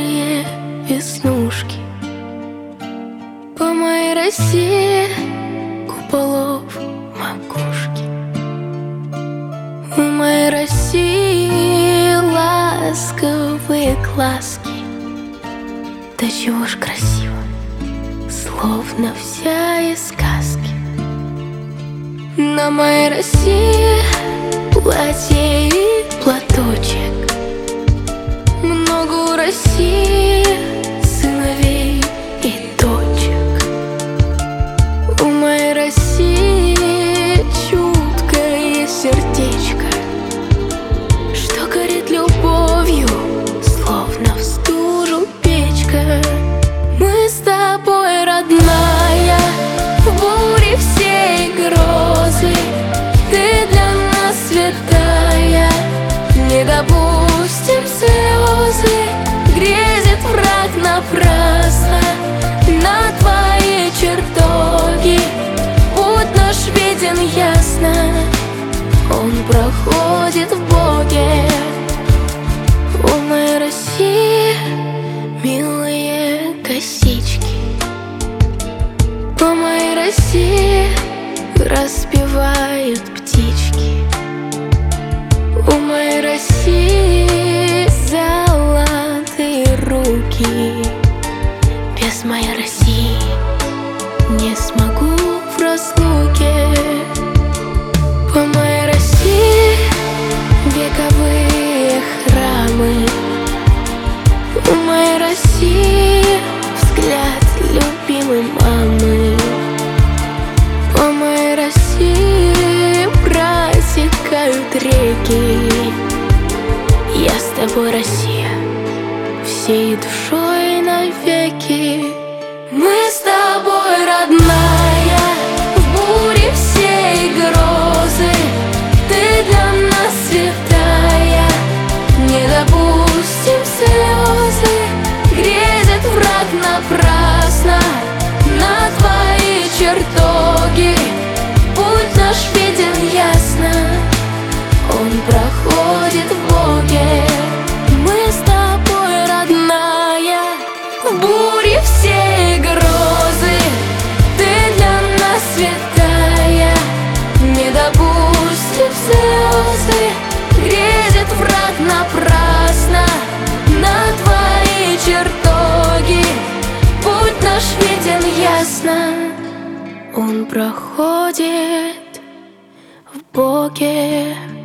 рыжие веснушки. По моей России куполов макушки. У моей России ласковые глазки. Да чего ж красиво, словно вся из сказки. На моей России платье и платочек. Много у России сыновей и дочек. У моей России чуткое сердечко, что горит любовью, словно в стужу печка. Мы с тобой, родная, в буре всей грозы. Ты для нас святая, не допустим слезы. Грезит враг напрасно на твои чертоги. Путь наш виден ясно, он проходит в Боге. У моей России милые косички. По моей России распевают птички. У моей России золотые руки. Без моей России не смогу в разлуке. По моей России вековые храмы. У моей России взгляд любимой мамы. По моей России протекают реки. Я с тобой, Россия, всей душой навеки. Мы с тобой, родная, в буре всей грозы. Ты для нас святая, не допустим слезы. Грезит враг напрасно на твои чертоги. Путь наш виден ясно, он проходит в Боге. Мы с тобой, родная, в буре всей грозы. Ты для нас святая, не допустим слезы. Грезит враг напрасно на твои чертоги. Путь наш виден ясно, он проходит в Боге.